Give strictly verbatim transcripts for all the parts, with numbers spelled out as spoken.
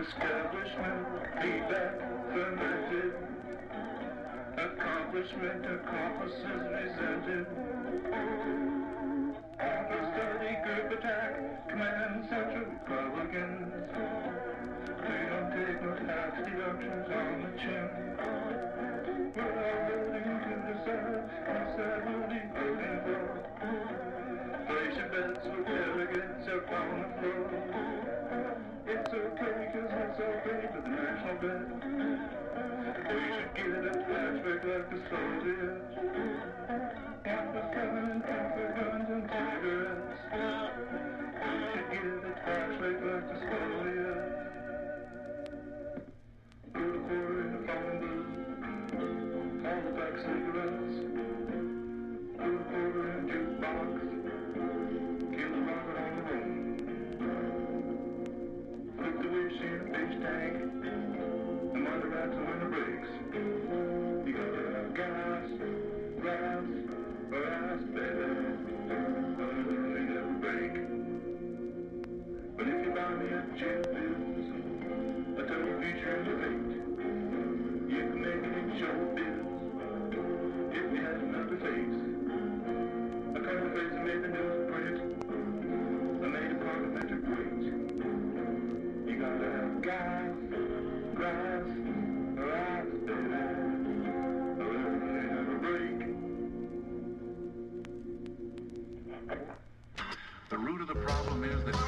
Establishment, feedback, fermented. Accomplishment, accomplices resented. Understudy, group attack, command center, Republicans. They don't take no tax deductions on the chin. We're all voting to decide, decide we'll be voting for. Place your bets with delegates up on the floor. It's okay, cause it's okay for the national debt. We should get a tax break like the Soviets. Half for seven, half for guns and cigarettes. We should get a tax break like the Soviets. Put a quarter in the phone booth. Call the back cigarettes. Put a quarter in a jukebox. Kill the rocket on the road. Flip the wish in a fish tank. The mother rats are in the brakes. You gotta have gas, grass, or ass, baby. Otherwise they never break. But if you buy me a cheap bills, a total feature in the fate, you can make it in show bills. If you had another face, a kind of face that made the newsprint, I made a parliamentary weight. You gotta have gas, grass, or ass, baby. Otherwise they never break. The root of the problem is that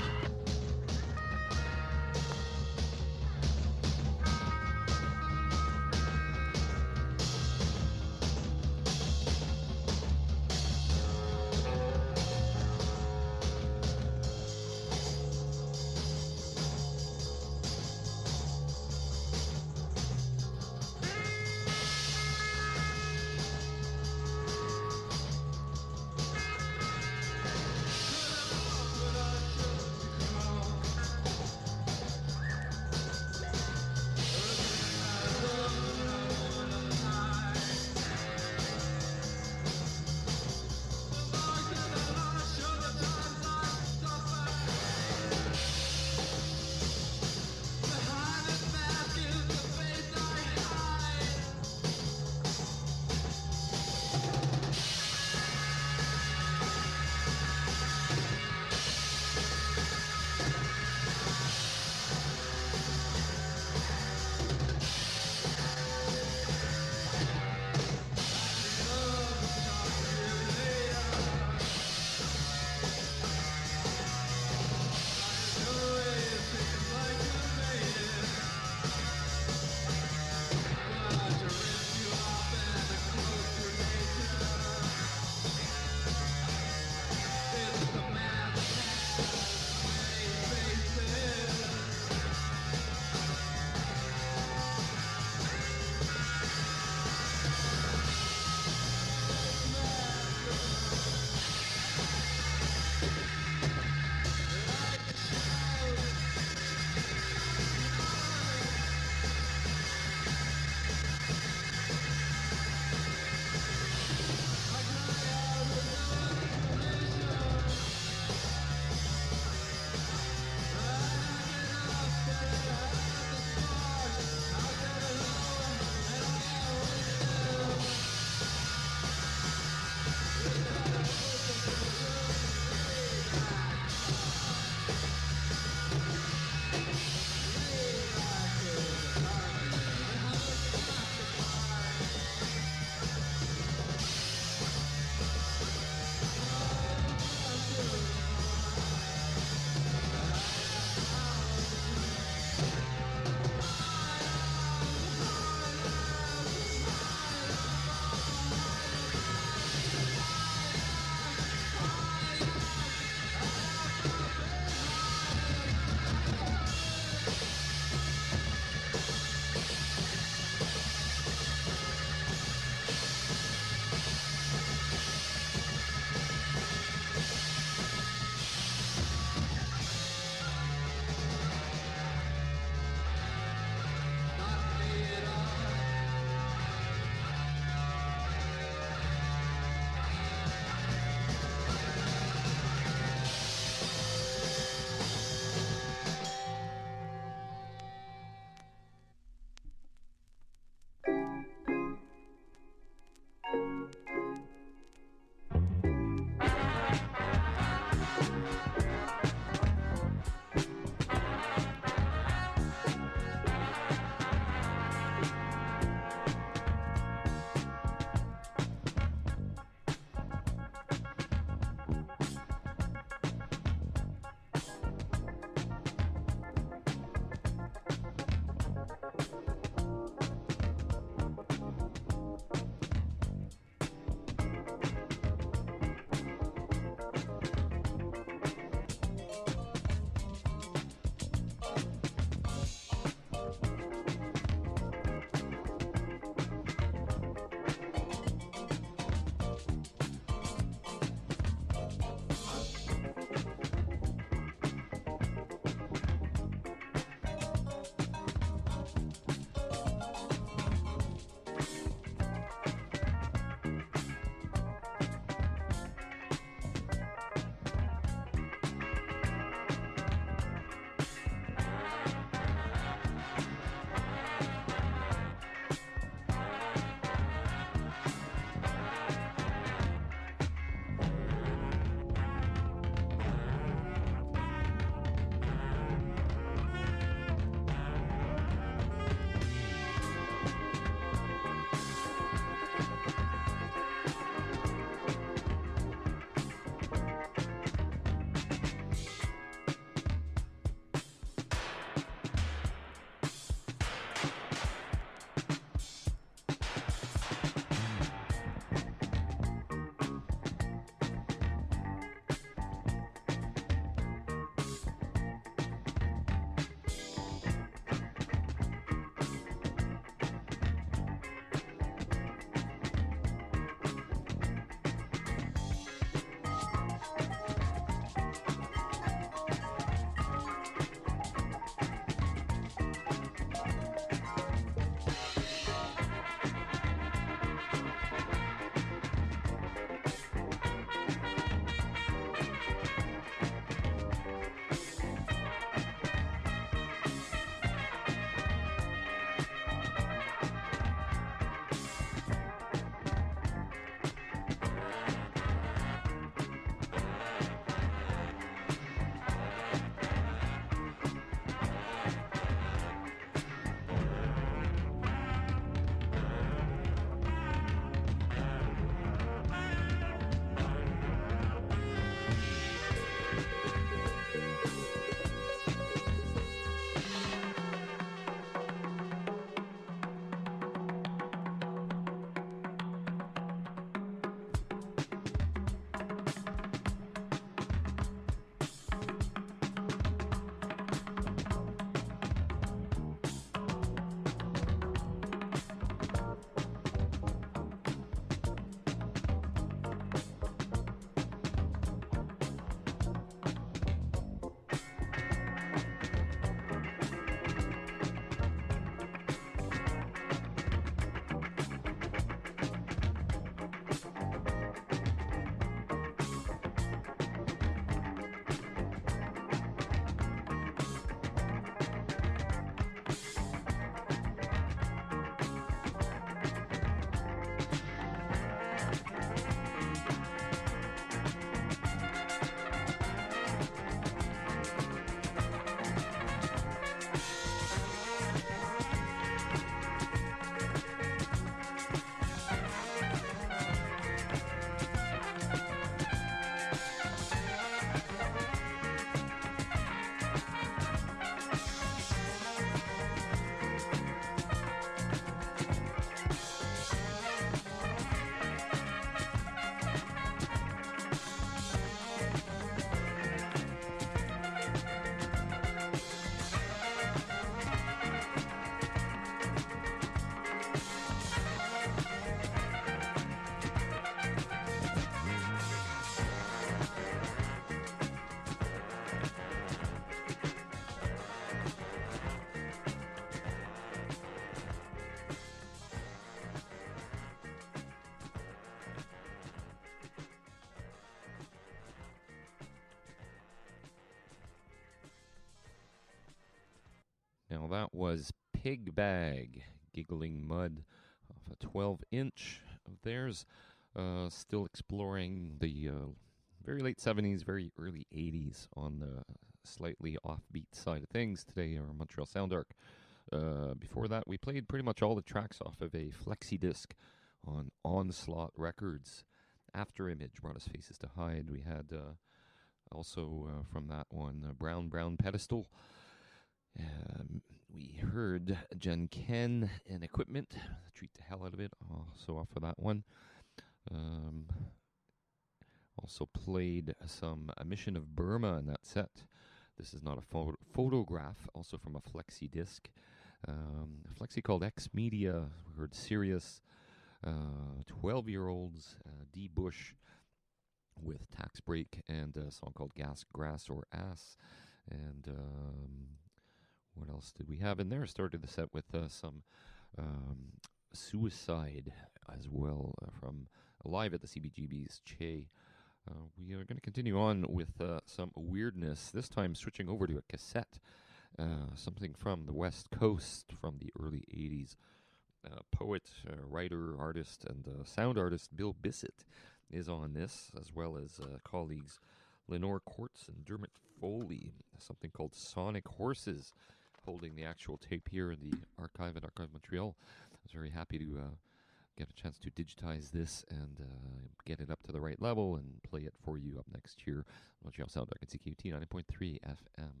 Pig Bag, Giggling Mud, off a twelve inch of theirs. Uh, still exploring the uh, very late seventies, very early eighties on the slightly offbeat side of things. Today, our Montreal Sound Arc. Uh, before that, we played pretty much all the tracks off of a flexi disc on Onslaught Records. After Image brought us Faces to Hide. We had uh, also uh, from that one uh, Brown Brown Pedestal. Um, we heard Jen Ken and Equipment. Treat the hell out of it. Also off of that one. Um, also played some A Mission of Burma in that set. This is not a pho- photograph, also from a flexi disc. Um, a flexi called X Media. We heard Sirius, uh, twelve-year-olds, uh, D. Bush with Tax Break, and a song called Gas, Grass, or Ass. And um, what else did we have in there? Started the set with uh, some um, Suicide as well uh, from live at the C B G B's Che. Uh, we are going to continue on with uh, some weirdness, this time switching over to a cassette, uh, something from the West Coast from the early eighties. Uh, poet, uh, writer, artist, and uh, sound artist Bill Bissett is on this, as well as uh, colleagues Lenore Quartz and Dermot Foley, something called Sonic Horses, holding the actual tape here in the archive at Archive Montreal. I was very happy to uh, get a chance to digitize this and uh, get it up to the right level and play it for you up next year. Montreal Sound Arc at C Q T ninety point three F M.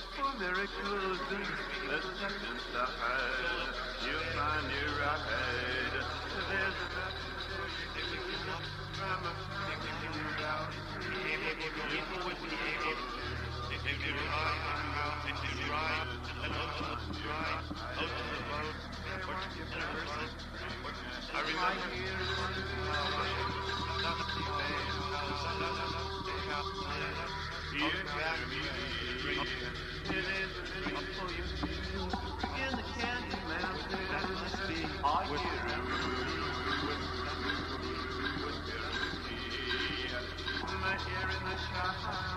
for miracles, the second side, you find your ride. There's a from a out. People would be able if they did right, if they did right, and out to the right, out to the boat, and a person. I remember in the candy mountain, I hear my ear in the shop.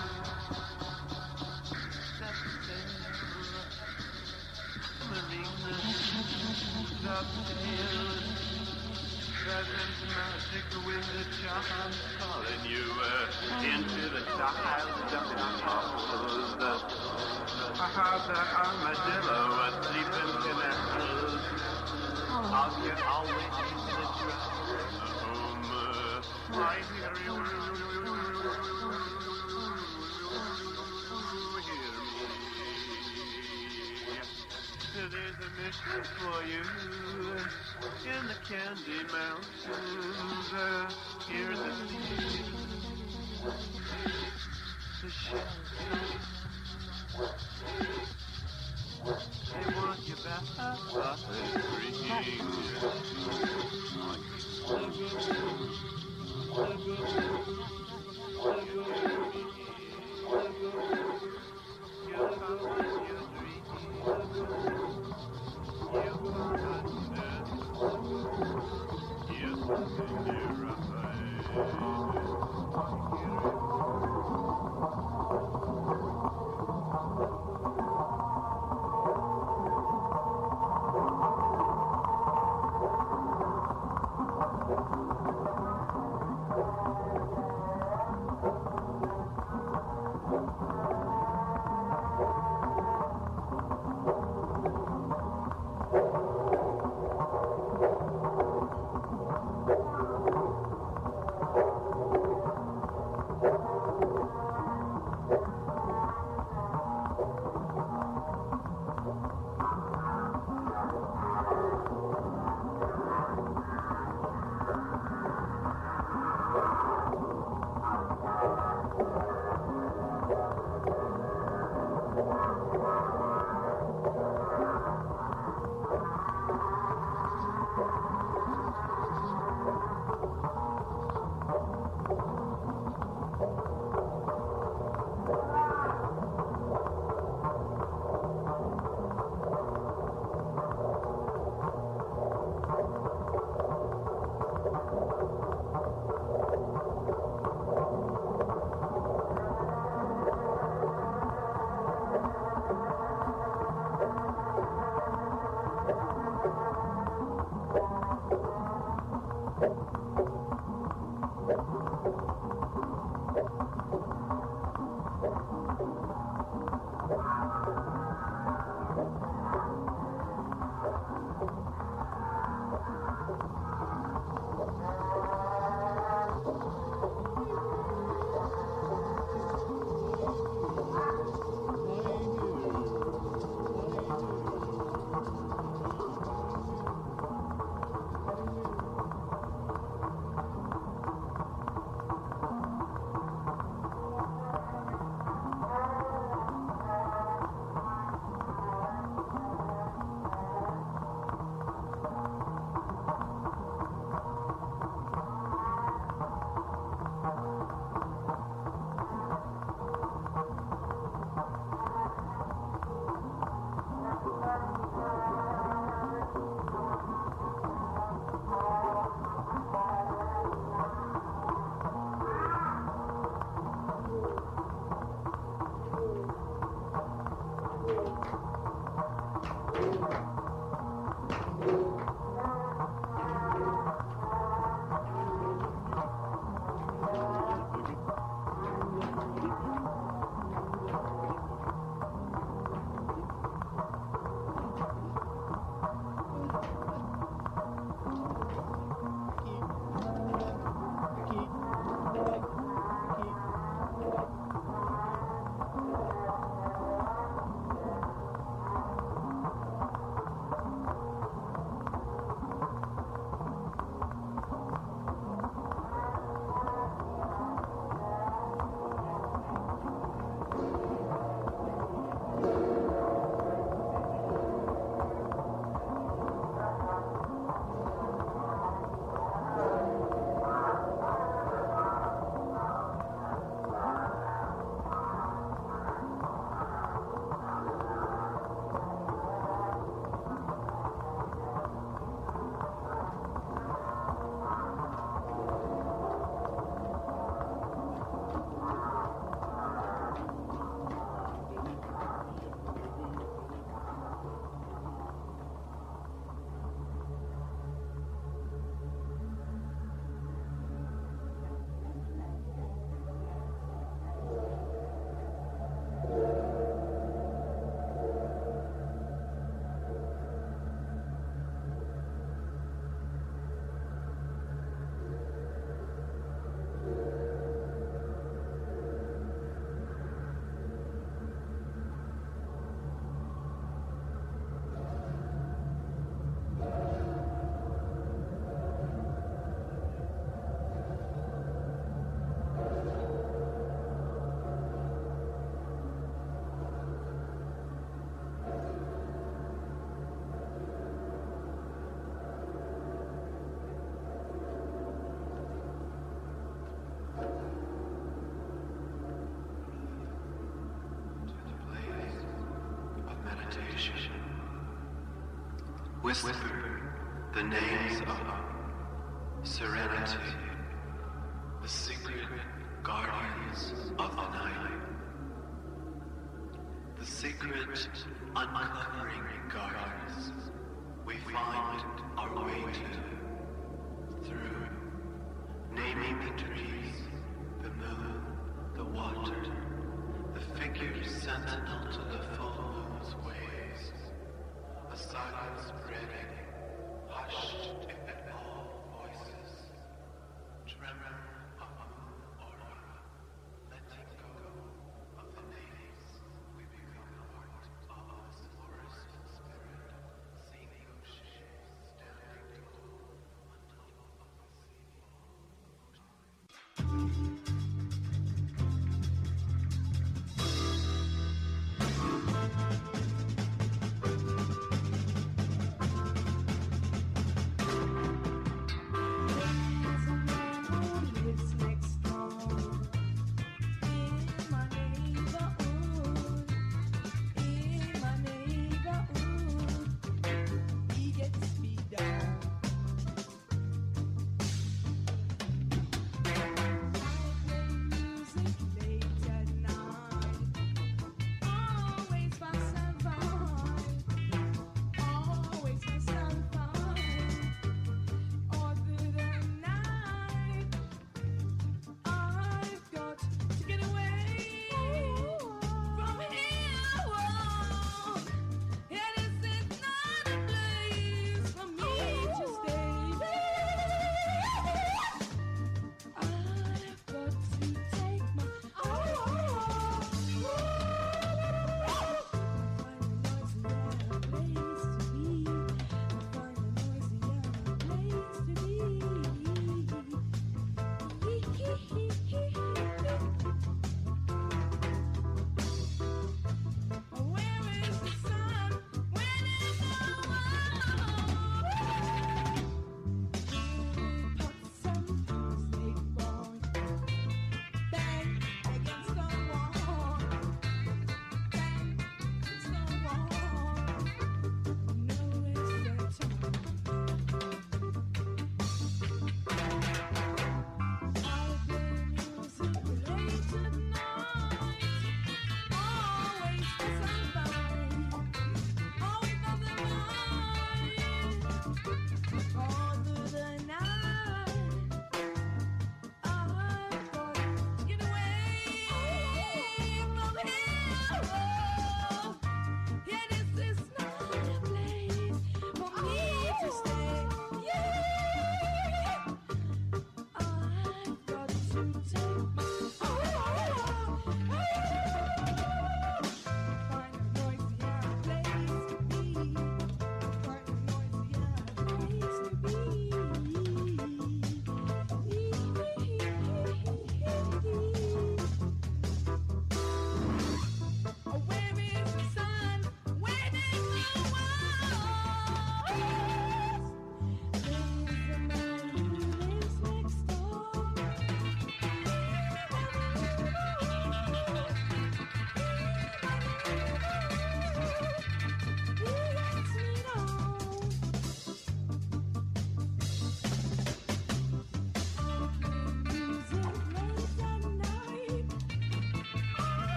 Marina, Dovetail, present magic with the charm, calling you uh, into the child of the house. I have that armadillo asleep in canals. I'll get always in the dress home. I hear you. There's a mission for you in the Candy Mountains. Uh, here's a sea, the shelter. They want you back, but they're freaking. You're following your dream. constellation. Whisper the names of serenity, the secret guardians of the night, the secret uncovering guardians we find our way to through naming the trees, the moon, the water, the figures sentinel to the full moon's waves, a silence spreading, hushed in all voices, tremor of moon aura, letting go of the names, we become part of this forest spirit, seeing ocean standing tall on top of the sea.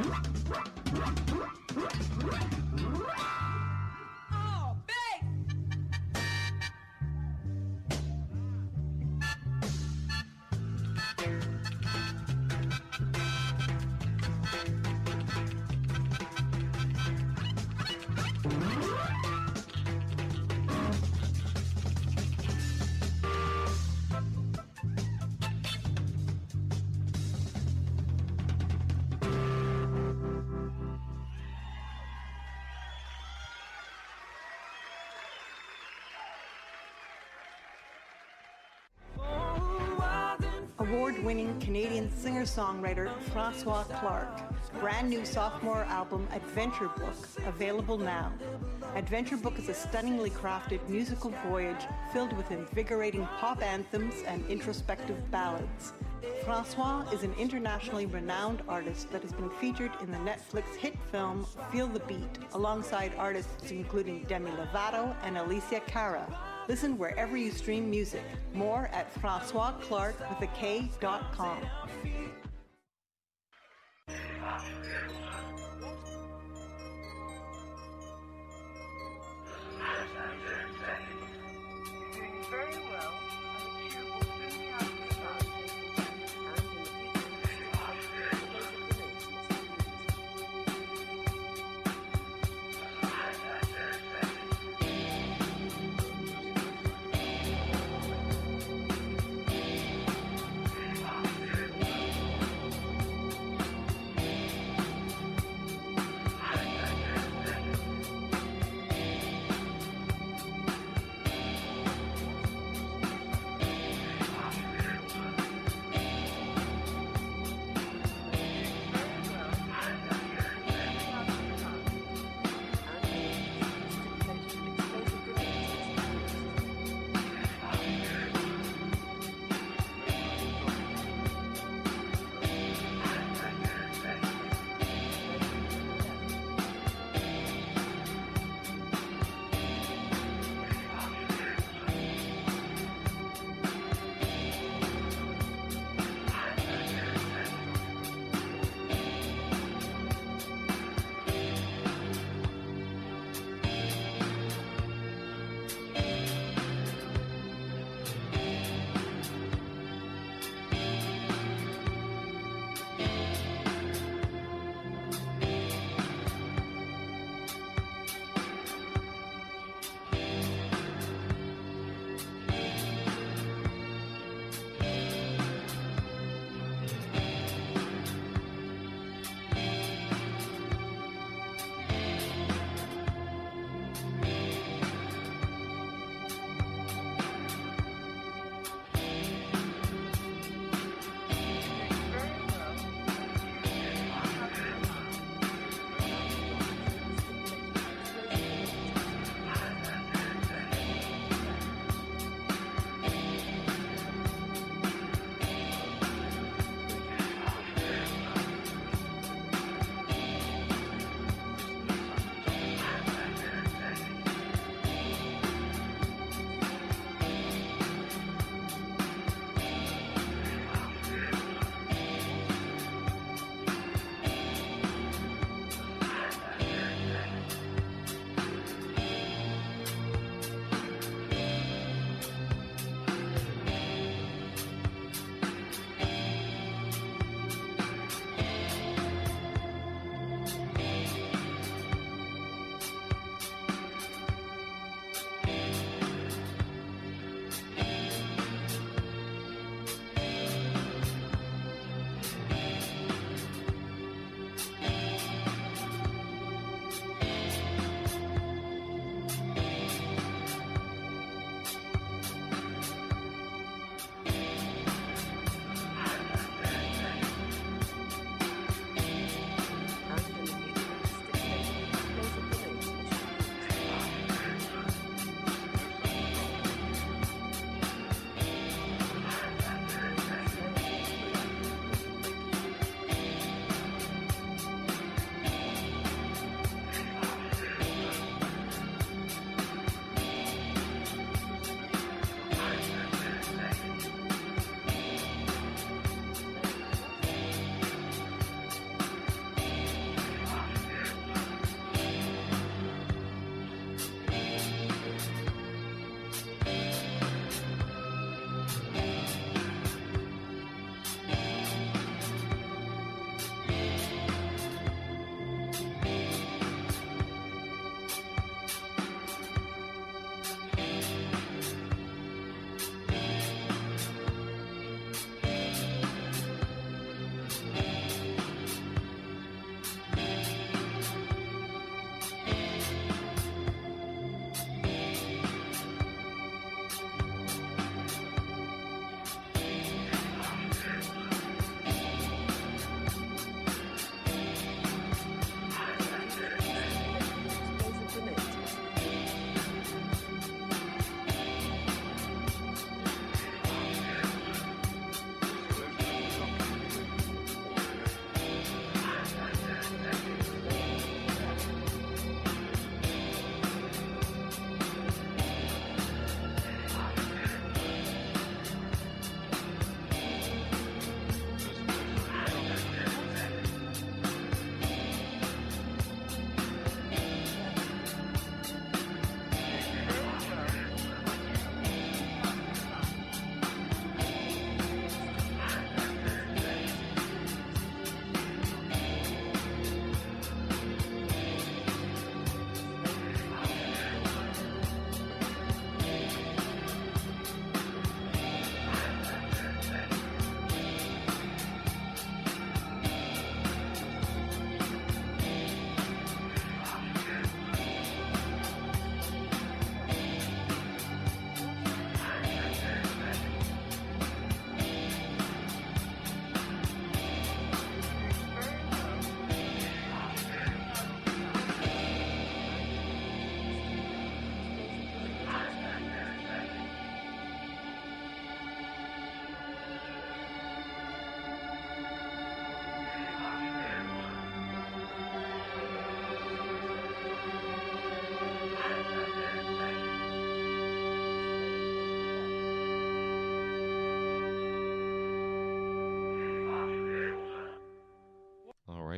Award-winning Canadian singer-songwriter Francois Clark. Brand new sophomore album, Adventure Book, available now. Adventure Book is a stunningly crafted musical voyage filled with invigorating pop anthems and introspective ballads. Francois is an internationally renowned artist that has been featured in the Netflix hit film Feel the Beat, alongside artists including Demi Lovato and Alicia Cara. Listen wherever you stream music. More at francois clark with a K dot com. Very well.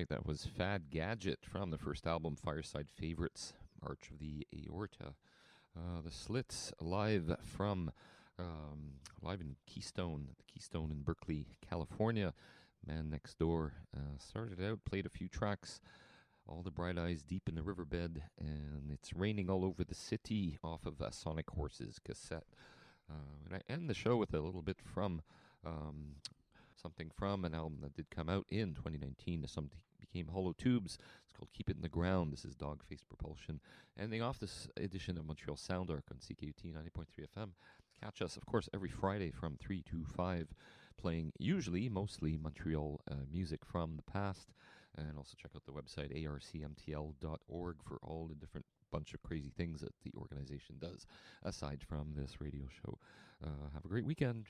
right, that was Fad Gadget from the first album, Fireside Favorites, March of the Aorta. Uh, the Slits live from um, live in Keystone, the Keystone in Berkeley, California. Man Next Door uh, started out, played a few tracks. All the Bright Eyes, Deep in the Riverbed, and It's Raining All Over the City off of a Sonic Horses cassette. Uh, and I end the show with a little bit from um, something from an album that did come out in twenty nineteen. Something became Hollow Tubes. It's called Keep It in the Ground. This is Dog Face Propulsion. Ending off this edition of Montreal Sound Arc on C K U T ninety point three F M. Catch us, of course, every Friday from three to five, playing usually, mostly Montreal uh, music from the past. And also check out the website A R C M T L dot org for all the different bunch of crazy things that the organization does, aside from this radio show. Uh, have a great weekend.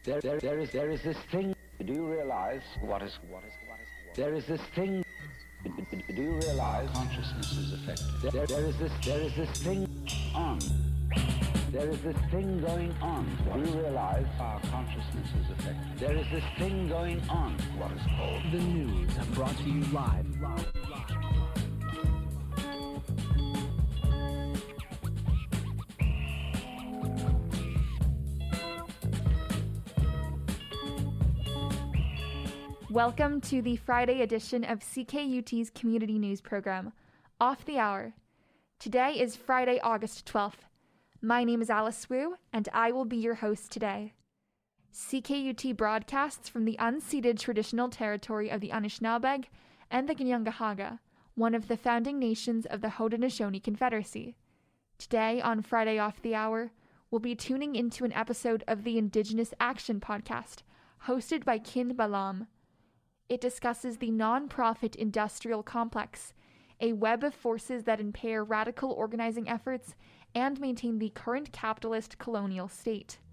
There, there, there is, there is this thing. Do you realize what is, what is, what is? There is this thing. Do you realize consciousness is affected? There, there is this, there is this thing on. There is this thing going on. Do you realize our consciousness is affected? There is this thing going on. What is called the news, brought to you live. Welcome to the Friday edition of C K U T's community news program, Off the Hour. Today is Friday, August twelfth. My name is Alice Wu, and I will be your host today. C K U T broadcasts from the unceded traditional territory of the Anishinaabeg and the Kanien'kehá:ka, one of the founding nations of the Haudenosaunee Confederacy. Today, on Friday Off the Hour, we'll be tuning into an episode of the Indigenous Action podcast, hosted by Kin Balam. It discusses the non-profit industrial complex, a web of forces that impair radical organizing efforts and maintain the current capitalist colonial state.